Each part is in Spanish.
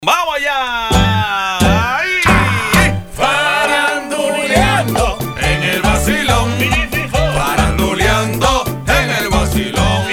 ¡Vamos allá! ¡Ay! Faranduleando en el vacilón. Faranduleando en el vacilón.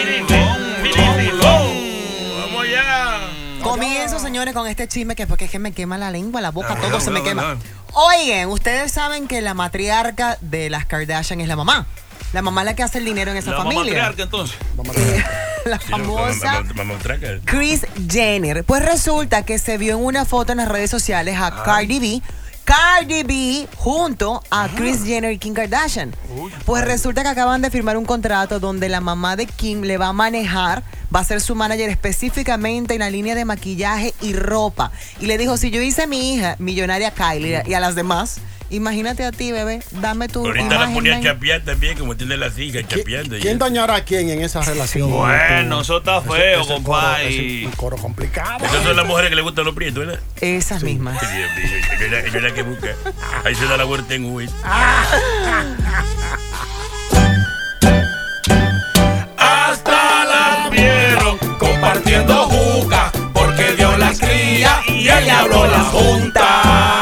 ¡Vamos allá! Comienzo, señores, con este chisme que porque es que me quema la lengua, la boca, todo se me quema. Oigan, ustedes saben que la matriarca de las Kardashian es la mamá. La mamá es la que hace el dinero en esa familia. Matriarca, entonces. La famosa Kris Jenner. Pues resulta que se vio en una foto en las redes sociales a Cardi B junto a Kris Jenner y Kim Kardashian. Pues resulta que acaban de firmar un contrato donde la mamá de Kim le va a manejar, va a ser su manager específicamente en la línea de maquillaje y ropa. Y le dijo, si yo hice a mi hija millonaria Kylie y a las demás, imagínate a ti, bebé, dame tu ahorita imagen. la ponía a chapear también, como tiene las hijas chapeando. ¿Quién dañará a quién en esa relación? Bueno, eso está feo, compadre. Es un coro complicado. Esas son las mujeres que le gustan los prietos, ¿verdad? Esas mismas. Dios mío, es la que busca. Ahí se da la vuelta en Uber. Hasta la vieron compartiendo juca, porque Dios las cría y el diablo las junta.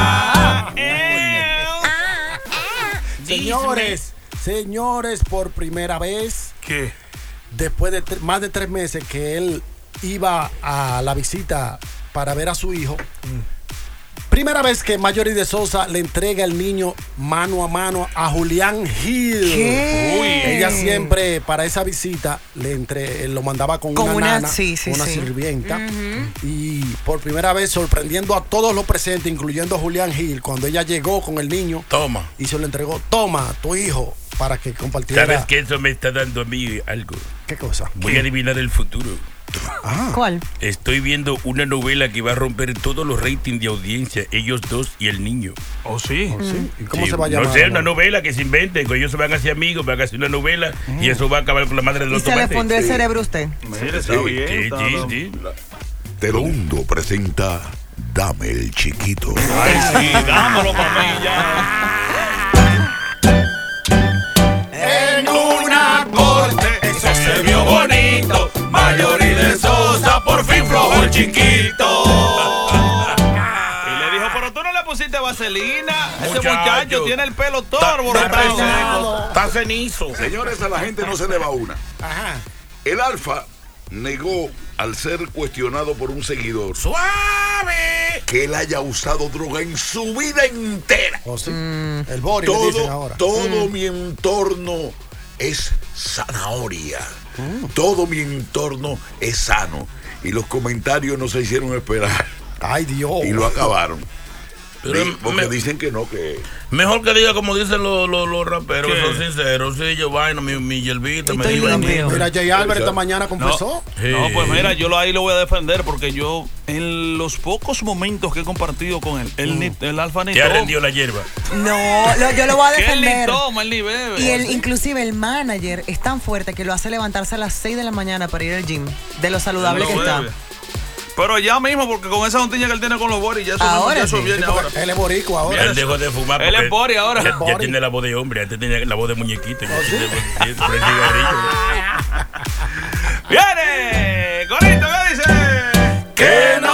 Señores, por primera vez, ¿Qué? después de más de 3 meses que él iba a la visita para ver a su hijo, primera vez que Marjorie de Sousa le entrega el niño mano a mano a Julián Hill. ¿Qué? Uy, ella siempre para esa visita lo mandaba con una nana, una sirvienta. Y por primera vez sorprendiendo a todos los presentes, incluyendo a Julián Hill, cuando ella llegó con el niño, Toma. y se lo entregó, toma, tu hijo, para que compartiera. ¿Sabes qué? Eso me está dando a mí algo. ¿Qué cosa? Voy a adivinar el futuro. ¿Cuál? Estoy viendo una novela que va a romper todos los ratings de audiencia, ellos dos y el niño. ¿Oh, sí? ¿Sí? ¿Y cómo Sí, se va a llamar? No sé, una novela que se inventen, que ellos se van a hacer amigos, van a hacer una novela y eso va a acabar con la madre de ¿Y los se le tomates. fundió el cerebro a usted? Mire, está bien. Sí. Telemundo presenta Dame el Chiquito. Ay, sí, dámelo para mí ya. En una corte, eso se vio bonito. Marjorie de Sousa por fin flojo el chiquito. Y le dijo, pero tú no le pusiste vaselina. Ese muchacho tiene el pelo todo alborotado. Está cenizo. Señores, a la gente no se le va una. Ajá. El Alfa negó al ser cuestionado por un seguidor ¡Suave! que él haya usado droga en su vida entera. ¿O sí? El Boris le dicen ahora. Todo mi entorno es zanahoria. Todo mi entorno es sano. Y los comentarios no se hicieron esperar. Ay, Dios. Y lo acabaron. Pero Porque dicen que no, que... Mejor que diga como dicen los raperos, ¿Qué? que son sinceros. Sí, yo vaina, mi yerbita, me Estoy digo a mí. limpio. Mira, Jay Albert esta mañana confesó. Sí. No, pues mira, yo ahí lo voy a defender porque yo, en los pocos momentos que he compartido con él, el Alfa ni Te toma. rendió la hierba. No, yo lo voy a Que él ni defender. toma, él ni bebe. Y inclusive el manager es tan fuerte que lo hace levantarse a las 6 de la mañana para ir al gym, de lo saludable Él que no está. bebe. Pero ya mismo, porque con esa juntiña que él tiene con los Boris, ya eso, Ahora ya eso sí. viene ahora. Él es boricua ahora. Él dejó de fumar. Él es porque Boris ahora. Ya tiene la voz de hombre, antes tenía la voz de muñequito. Ya tiene por el cigarrillo. ¡Viene! ¡Corito, qué dice! Que